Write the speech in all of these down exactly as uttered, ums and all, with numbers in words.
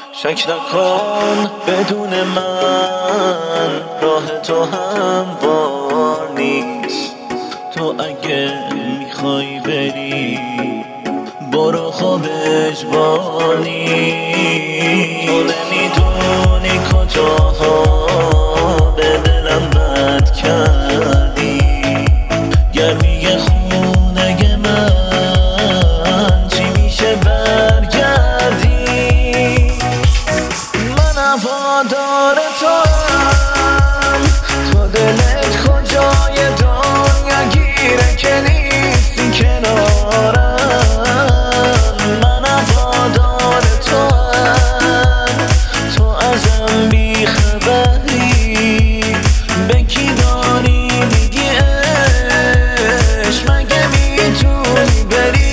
شک نکن بدون من راه تو هموار نیست. تو اگه میخوای بری برو خواب اجباری. تو نمیدونی کجاها به دلم بد کردی. گرمی خونه من چی میشه برگردی. من هوادار تو هم، تو دلت کجای دنیا گیره که نیستی کنارم. من هوادار تو هم، تو ازم بیخبری. به کی داری میگی عشق مگه میتونی بری.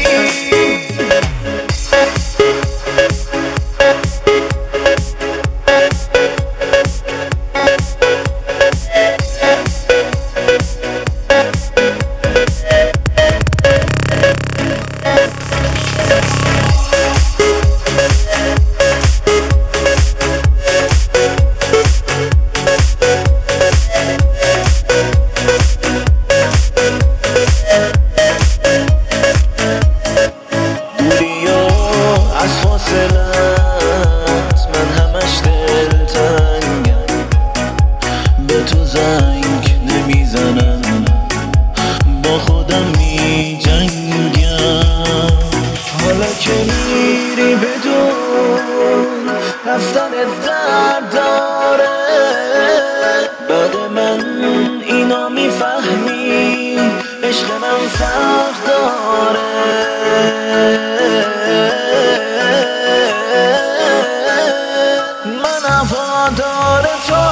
از فاصلت من همش دلتنگم. به تو زنگ نمیزنم با خودم میجنگم. حالا که میری بدون رفتنت درد داره. بعد من اینا میفهمی عشق من فرق داره. من هوادار تو